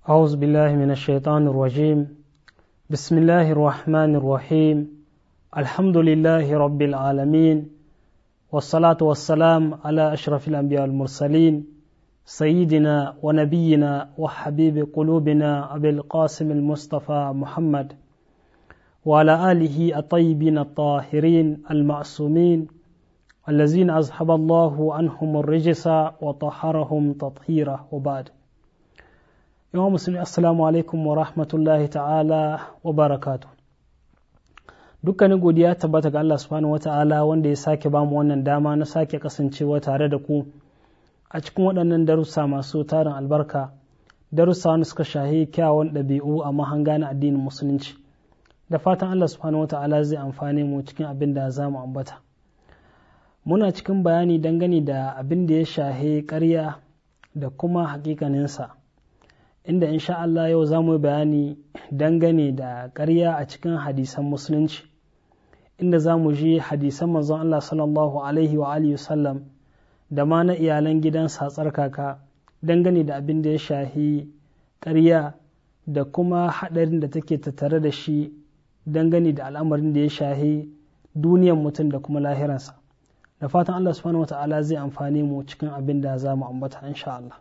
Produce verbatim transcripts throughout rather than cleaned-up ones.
أعوذ بالله من الشيطان الرجيم بسم الله الرحمن الرحيم الحمد لله رب العالمين والصلاة والسلام على أشرف الأنبياء والمرسلين سيدنا ونبينا وحبيب قلوبنا أبي القاسم المصطفى محمد وعلى آله الطيبين الطاهرين المعصومين الذين أذهب الله عنهم الرجس وطهرهم تطهيرا وبعد. yawan musulmi assalamu alaikum wa rahmatullahi ta'ala wa barakatu. Dukkanin godiya tabbata ga Allah subhanahu wa ta'ala wanda ya sake bamu wannan dama na sake kasancewa tare da ku a cikin waɗannan darussa masu tarin albarka, darussa wanda suka shahi kyawun ɗabi'u a mahanga na addinin musulunci. Da fatan Allah subhanahu wa ta'ala zai amfane mu cikin abin da za mu ambata. Muna cikin bayani dangane da abin da ya shahi ƙarya da kuma hakikaninsa. inda insha Allah yau za mu yi bayani dangane da ƙarya a cikin hadisan musulunci, inda za mu ji hadisan manzon Allah sallallahu alaihi wa alihi sallam da ma na iyalan gidansa tsarkaka dangane da abin da ya shahi ƙarya da kuma haɗarin da take tattare da shi dangane da al'amarin da ya shahi duniyan mutum da kuma lahiransa. Da fatan Allah subhanahu wa ta'ala zai amfane mu cikin abin da za mu ambata insha Allah.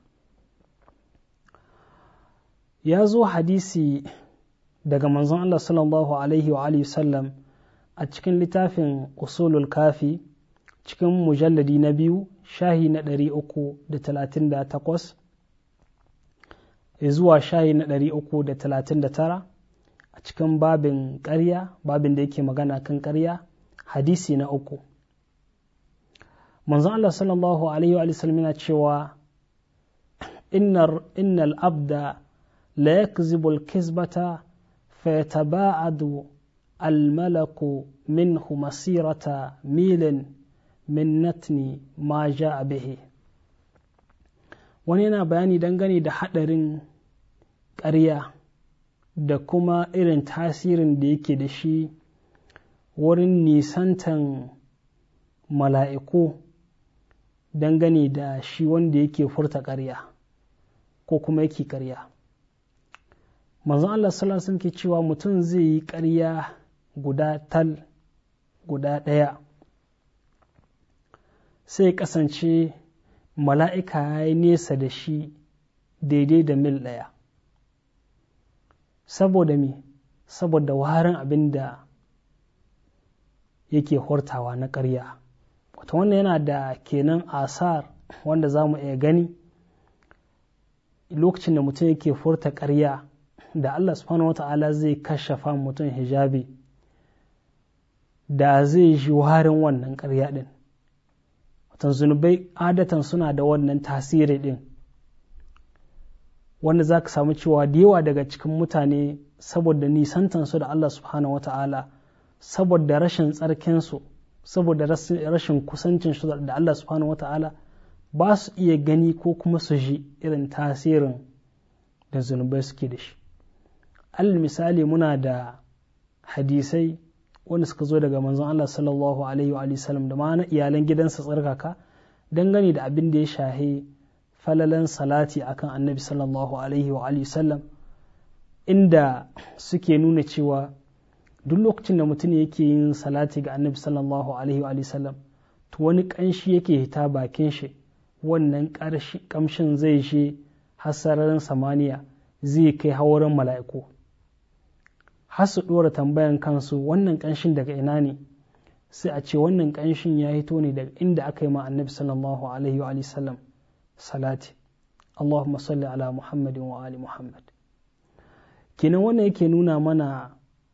Ya zo hadisi daga manzon Allah sallallahu alaihi wa alihi sallam a cikin littafin usulul kafi cikin mujalladi na biyu shahi na ɗari uku da talatin da takwas zuwa shahi na ɗari uku da talatin da tara a cikin babin ƙarya, babin da yake magana kan ƙarya, hadisi na uku. Manzon Allah sallallahu alaihi wa sallam yana cewa innal abda لا يكذب الكذبة فيتباعد الملك منه مسيرة ميل من نتن ما جاء به. wani yana bayani dangane da haɗarin ƙarya da kuma irin tasirin da yake da shi wurin nisantan mala'iku dangane da shi wanda yake furta ƙarya ko kuma yake ƙarya. Manzon Allah sallallahu alaihi wasallam ke cewa mutum zai yi ƙarya guda tal guda ɗaya sai kasance mala'ika ya yi nesa da shi daidai da mil ɗaya. Saboda me? Saboda warin abin da yake hortawa na ƙarya. Wata wannan yana da kenan asar wanda za mu iya gani lokacin da mutum yake furta ƙarya, da Allah subhanahu wa ta'ala zai kashafa mutum hijabi da zai ji warin wannan ƙarya ɗin. Watan zunubai adatan suna da wannan tasiri ɗin, wanda za ka samu cewa da yawa daga cikin mutane saboda nisantansu da Allah subhanahu wa ta'ala, saboda rashin tsarkinsu, saboda rashin kusancinsu da Allah subhanahu wa ta'ala, ba su iya gani ko kuma su ji irin tasirin da zunubai suke da shi. Al misali muna da hadisai wanda suka zo daga manzon Allah sallallahu alaihi wa sallam da ma'ana iyalan gidansa tsarkaka dangane da abin da ya shahi falalan salati akan annabi sallallahu alaihi wa sallam, inda suke nuna cewa duk lokacin da mutum yake yin salati ga annabi sallallahu alaihi wa sallam to wani kanshi yake hita bakin shi, wannan kamshin zai je har sararin samaniya, zai kai hawarin mala'iku har su ɗora tambayan kansu wannan ƙanshin daga ina ne, sai a ce wannan ƙanshin ya hito ne daga inda aka yi ma annabi sallallahu alaihi wa sallam salati. Allahumma salli ala Muhammadin wa ali Muhammad. Kenan wannan yake nuna mana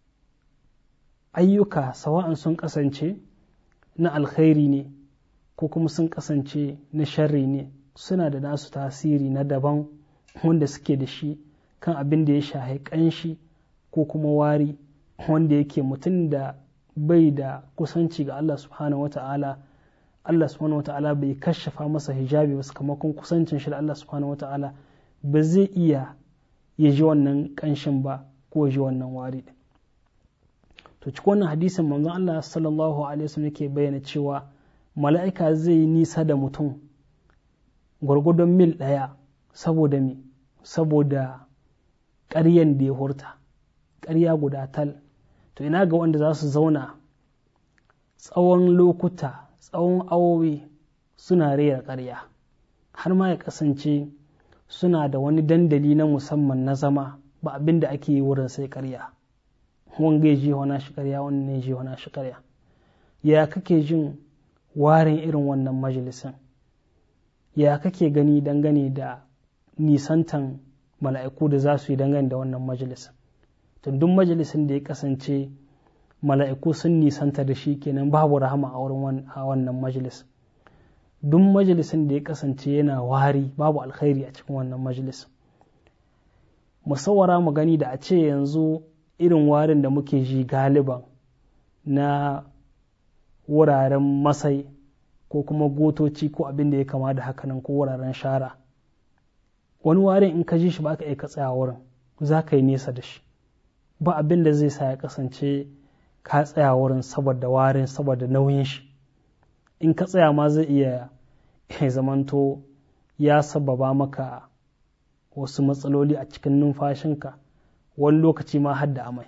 ayyuka sawa'an sun kasance na alkhairi ne ko kuma sun kasance na sharri ne, suna da nasu tasiri na daban wanda suke da shi kan abin da ya shahi ƙanshi ko kuma wari wanda yake mutum da bai da kusanci ga Allah subhanahu wata'ala, Allah subhanahu wata'ala bai kashafa masa hijabi ba sakamakon kusancin shi da Allah subhanahu wata'ala, ba zai iya ya ji wannan ƙanshin ba ko ya ji wannan wari. To cikin wannan hadisin manzon Allah sallallahu alaihi wasallam yake bayyana cewa mala'ika zai nisa da mutum gwargwadon mil ɗaya saboda me? Saboda ƙaryan da ya hurta, ƙarya guda tal, to ina ga wanda za su zauna tsawon lokuta, tsawon awowi suna rera ƙarya, har ma ya kasance suna da wani dandali na musamman na zama, ba abin da ake yi wurin sai ƙarya, wanga ya ji wana shi ƙarya, wannan ya ji wana shi ƙarya. Ya kake jin warin irin wannan majalisin? Ya kake gani dangane da nisantan mala'iku da za su yi dangane da wannan majalisin? To duk majalisin da ya kasance mala'iku sun nisanta da shi, kenan babu rahama a wurin wannan majalis. Duk majalisin da ya kasance yana wari, babu alkhairi a cikin wannan majalis. Musawara mu gani da a ce yanzu irin warin da muke ji galiban na wuraren masai ko kuma gotoci ko abin da ya kama da hakanan, ko wuraren shara, wani warin in ka ji shi ba ka iya ka tsaya wurin, za ka yi nesa da shi. Ba abin da zai sa ya kasance ka tsaya wurin saboda warin, saboda nauyin shi. In ka tsaya ma zai iya zamanto ya sababa maka wasu matsaloli a cikin numfashinka, wani lokaci ma har da amai.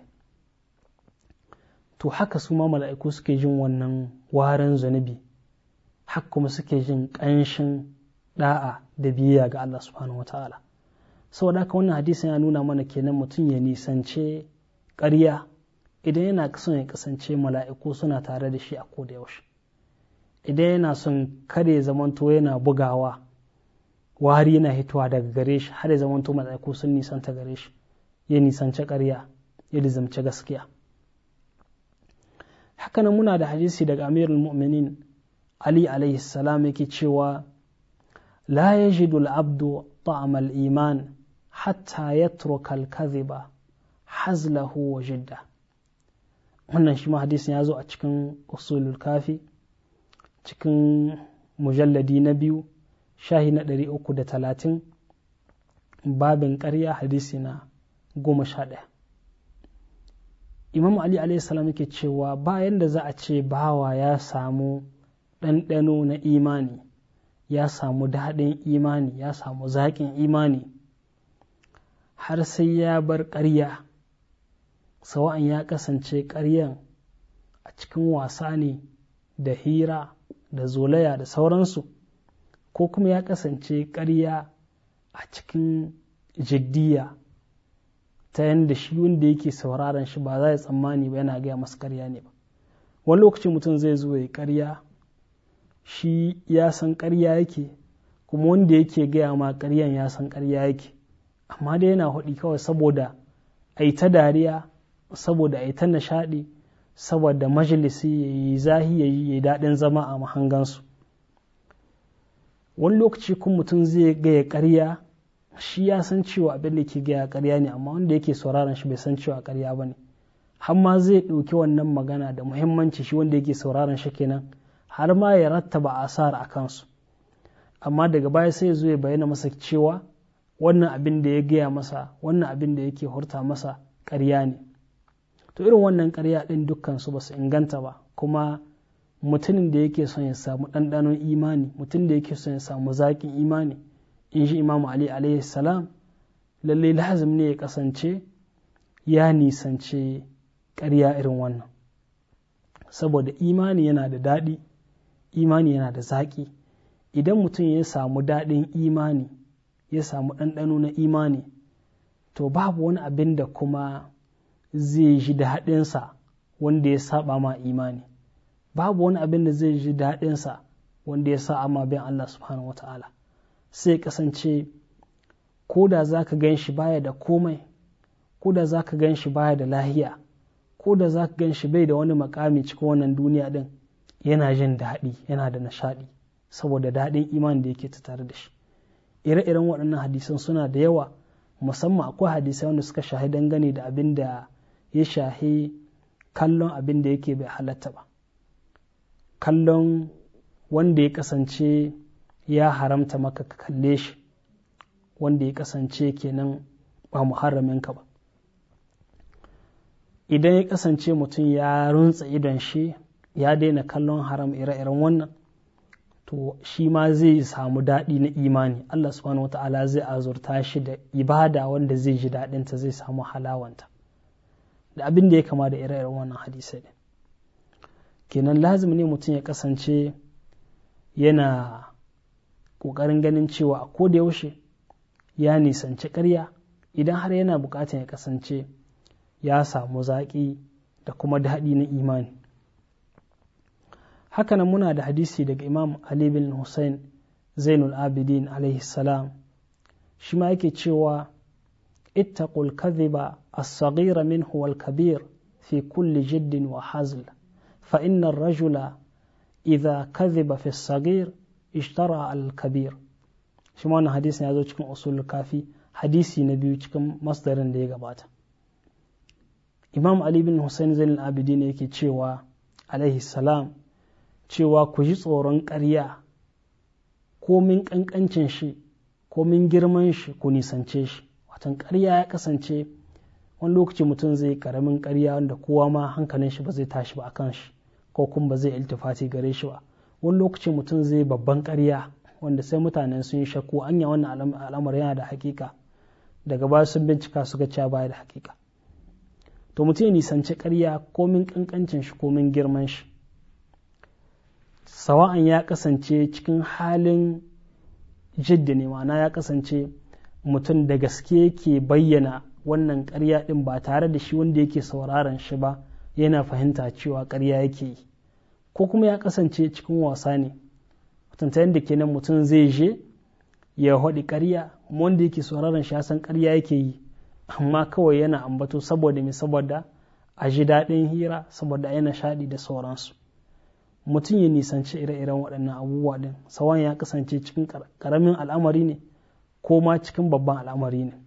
To haka su ma mala'iku suke jin wannan warin zunubi, haka kuma suke jin ƙanshin da'a da biyayya ga Allah subhanahu wa ta'ala. Saboda haka wannan hadisi ya nuna mana kenan mutum ya nisance ƙarya idan yana son ya kasance mala'iku suna tare da shi a koda yaushe. Idan yana son kada ya zamanto yana bugawa, wari yana hitowa daga gare shi, har ya zamanto mala'iku sun nisanta gare shi, ya nisance ƙarya, ya lizamce gaskiya. Hakanan muna da hadisi daga Amirul Mu'minin Ali alaihi salam yake cewa la yajidu al-abdu ta'am al-iman hatta yatruka al-kadhiba hazlahu wa jidda. Wannan shi ma hadisin ya zo a cikin usulul kafi, cikin mujalladi na biyu, shahi na ɗari uku da talatin, babin ƙarya, hadisi na goma sha ɗaya. Imam Ali alaihi salam yake cewa bayan da za a ce bawa ya samu ɗanɗano na imani, ya samu daɗin imani, ya samu zaƙin imani, har sai ya bar ƙarya, sawa'an ya kasance ƙaryan a cikin wasa ne da hira da zolaya da sauransu, ko kuma ya kasance ƙarya a cikin jiddiya, ta yadda shi wanda yake sauraron shi ba za ya tsammani ba yana gaya masa ƙarya ne ba. Wani lokaci mutum zai zo ya ƙarya, shi ya san ƙarya yake, kuma wanda yake gaya ma ƙaryan ya san ƙarya yake, amma dai yana haɗi kawai saboda a yi ta dariya, saboda a yi ta nishaɗi, saboda majalisi ya yi zahi, ya yi daɗin zama a mahangansu. Wani lokaci kun mutum zai gaya ƙarya, shi ya san cewa abin da ke gaya ƙarya ne, amma wanda yake sauraron shi bai san cewa ƙarya ba ne, har ma zai ɗauki wannan magana da muhimmanci, shi wanda yake sauraron shi kenan, har ma ya rattaba asar a kansu. Amma daga baya sai ya zo ya bayyana masa cewa wannan abin da ya gaya masa, wannan abin da yake hurta masa ƙarya ne. To irin wannan ƙarya ɗin dukkansu ba su inganta ba, kuma mutumin da yake son ya samu ɗanɗanon imani, mutum da yake son ya samu zaƙin imani, in shi Imam Ali alaihi salam, lallai lazim ne ya kasance ya nisance ƙarya irin wannan, saboda imani yana da daɗi, imani yana da zaƙi. Idan mutum ya samu daɗin imani, ya samu ɗanɗano na imani, to babu wani abin da kuma zai ji daɗinsa wanda ya saba ma imani, babu wani abin da zai ji daɗinsa wanda ya sa ma bin Allah subhanahu wa ta'ala. Sai kasance ko da za ka gan shi baya da komai, ko da za ka gan shi baya da lahiya, ko da za ka gan shi bai da wani makami cikin wannan duniya din, yana jin daɗi, yana da nishaɗi, saboda daɗin iman da yake tattare da shi. Ire-iren waɗannan hadisan suna da yawa, musamman akwai hadisai wanda suka shahi dangane da abin da ya shahi kallon abin da yake bai halatta ba, kallon wanda ya kasance ya haramta maka ka kalle shi, wanda ya kasance kenan ba muharraminka ba. Idan ya kasance mutum ya runtsa idon shi, ya daina kallon haram ire-iren wannan, to shi ma zai samu daɗi na imani. Allah subhanahu wata'ala zai azurta shi da ibada wanda zai ji daɗinta, zai samu halawanta da abin da ya kama da ire-iren wannan hadisai ne. Kenan lazim ne mutum ya kasance yana ƙoƙarin ganin cewa a koda yaushe ya nisanci ƙarya idan har yana buƙatar ya kasance ya samu zaƙi da kuma daɗi na imani. Hakanan muna da hadisi daga Imam Ali bin Hussein Zainul Abidin alaihi salam, shi ma yake cewa ittaqul kadhiba as-saghira minhu wal kabir fi kulli jiddin wa hazl fa inna ar-rajula idha kadhiba fi as-saghir ishtara al-kabir. Shi ma wannan hadisin ya zo cikin usul kafi, hadisi na biyu cikin masdarin da ya gabata. Imam Ali bin Hussein Zainul Abidin yake cewa alaihi salam cewa ku ji tsoron ƙarya, komin ƙanƙancin shi komin girman shi ku nisance shi. Watan ƙarya ya kasance wani lokaci mutum zai ƙaramin ƙarya wanda kowa ma hankalin shi ba zai tashi ba akan shi ko kuma ba zai iltifati gare shi ba. Wani lokaci mutum zai babban ƙarya wanda sai mutanen sun yi shakku anya wannan al'amar yana da hakika, daga baya sun bincika suka cewa baya da hakika. To mutum ya nisanci ƙarya komin ƙanƙancin shi komin girman shi, sawa'an ya kasance cikin halin jiddi ne, ma'ana ya kasance mutum da gaske yake bayyana wannan ƙarya ɗin ba tare da shi wanda yake sauraron shi ba yana fahimta cewa ƙarya yake yi, ko kuma ya kasance cikin wasa ne, mutunta yadda kenan mutum zai je ya haɗi ƙarya wanda yake sauraron shi ya san ƙarya yake yi, amma kawai yana ambato saboda mai saboda a ji daɗin hira, saboda yana shaɗi da sauransu. Mutum ya nisanci ire-iren waɗannan abubuwa ɗin, sawan ya kasance cikin ƙaramin al'amari ne ko ma cikin babban al'amari ne.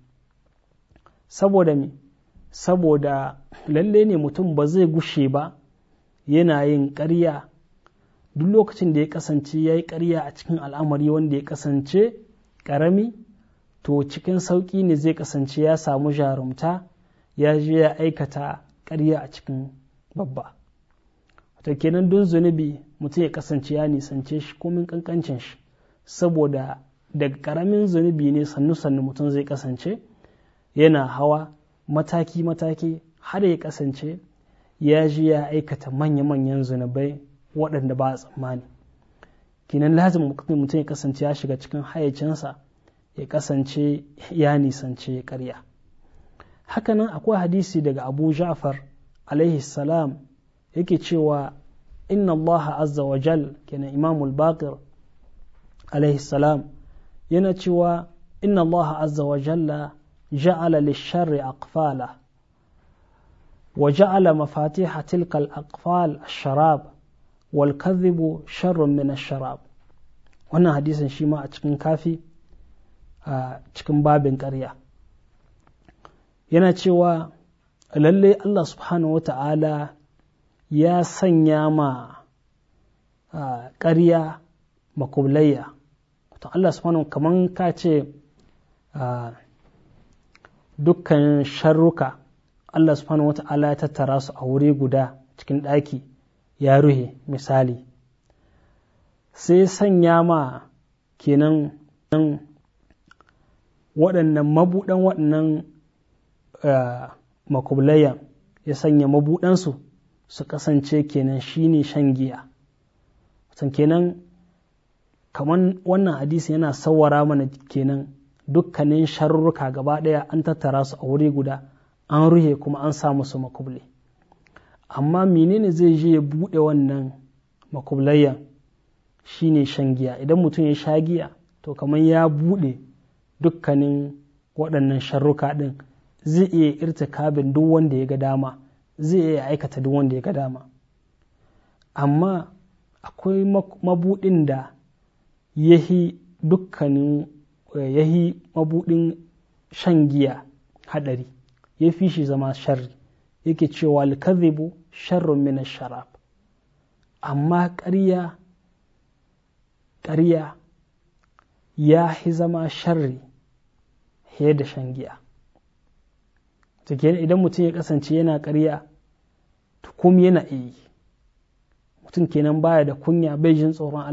Saboda me? Saboda lalle ne mutum ba zai gushe ba yana yin ƙarya duk lokacin da ya kasance ya yi ƙarya a cikin al'amari wanda ya kasance ƙarami, to cikin sauƙi ne zai kasance ya samu jarumta ya je ya aikata ƙarya a cikin babba. To kenan don zunubi mutum ya kasance ya nisance shi komin kankancin shi, saboda daga ƙaramin zunubi ne sannu-sannu mutum zai kasance yana hawa mataki-mataki har ya kasance ya ji ya aikata manya-manyan zunubai waɗanda ba a tsammani. Kenan lazim mutum ya kasance ya shiga cikin hayyacinsa, ya kasance ya nisance ƙarya. Hakanan akwai hadisi daga Abu Ja'far alaihi salam yake cewa inna Allah azza wa jal, kenan Imamul Baqir alaihi salam yana cewa inna Allah azza wa jalla ja'ala lish-sharri aqfala wa ja'ala mafatiha tilka al-aqfal ash-sharab wal kadhibu sharrun min ash-sharab. Wannan hadisin shi ma a cikin kafi a cikin babin ƙarya yana cewa lalle Allah subhanahu wata'ala ya sanya ma ƙarya makulayya. To Allah subhanahu kaman ka ce dukkan sharruka Allah subhanahu wata'ala ya tattara su a wuri guda cikin ɗaki ya ruhe misali, sai sanya ma kenan waɗannan mabuɗan waɗannan makulayya ya sanya mabuɗansu su kasance kenan shine shan giya. San kenan kaman wannan hadisi yana sawara mana kenan dukkanin sharruka gaba ɗaya an tattara su a wuri guda an ruhe kuma an sa musu makuble. Amma menene zai je ya buɗe wannan makulayyan? Shine shan giya. Idan mutum ya sha giya to kaman ya buɗe dukkanin waɗannan sharruka ɗin, zai iya irtikabin duk wanda ya ga dama, zai iya aikata duk wanda ya ga dama. Amma akwai mabuɗin da yahi dukkanin yahi mabuɗin shan giya haɗari, ya fi shi zama sharri, yake cewa al-kadhibu sharrun min ash-sharab. Amma ƙarya ƙarya ya fi zama sharri fiye da shan giya. To kenan idan mutum ya kasance yana ƙarya to kuma yana iya mutum kenan baya da kunya, bai jin tsoron Allah,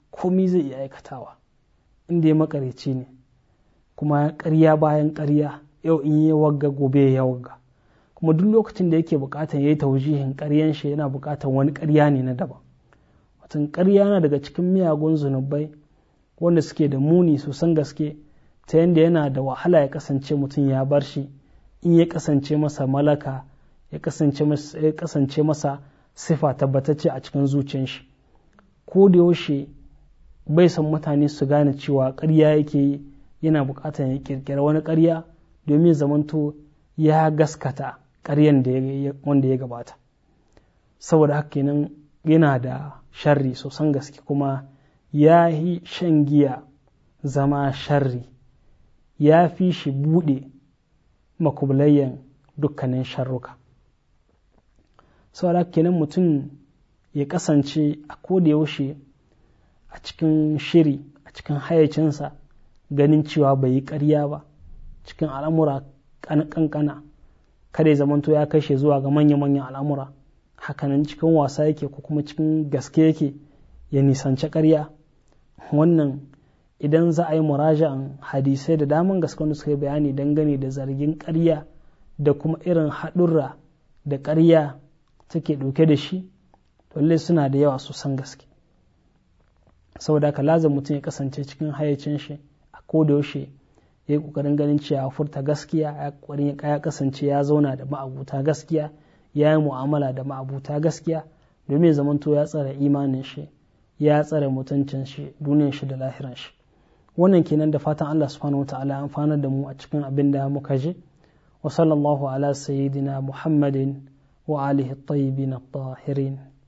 komi zai iya aikatawa inda ya makareci ne, kuma ƙarya bayan ƙarya, yau in yi wagga gobe ya wagga, kuma duk lokacin da yake buƙatar ya yi taujihin ƙaryan shi yana buƙatar wani ƙarya ne na daban. Watan ƙarya na daga cikin miyagun zunubai wanda suke da muni sosan gaske, ta yadda yana da wahala ya kasance mutum ya bar shi in ya kasance masa malaka, ya kasance masa sifa tabbatacce a cikin zuciyar shi. Ko da yaushe bai son mutane su gane cewa ƙarya yake yi, yana buƙatar ya ƙirƙira wani ƙarya domin zamanto ya gaskata ƙaryan da wanda ya gabata. Saboda haka kenan yana da sharri sosan gaske, kuma ya yi shan giya zama sharri, ya fi shi buɗe makubulayyan dukkanin sharruka. Saboda haka kenan mutum ya kasance a koda yaushe a cikin shiri, a cikin hayacinsa, ganin cewa bai yi ƙarya ba cikin al'amura ƙanƙana, kada ya zamanto ya kashe zuwa ga manya-manyan al'amura, hakanan cikin wasa yake ko kuma cikin gaske yake, ya nisanci ƙarya. Wannan idan za a yi muraja'an hadisai da daman gaske wanda suka yi bayani dangane da zargin ƙarya da kuma irin haɗurra da ƙarya take ɗauke da shi, lallai suna da yawa sosan gaske. Saboda haka lazim mutum ya kasance cikin hayacin shi a koda yaushe, ya yi ƙoƙarin ganin cewa furta gaskiya, ya ƙoƙarin ya kasance ya zauna da ma'abuta gaskiya, ya yi mu'amala da ma'abuta gaskiya, domin zamanto ya tsare imanin shi, ya tsare mutuncin shi, duniyar shi da lahiran shi. Wannan kenan, da fatan Allah subhanahu wataala ya amfana da mu a cikin abin da muka ji. Wa sallallahu ala sayyidina Muhammadin wa alihi at-tayyibin at-tahirin.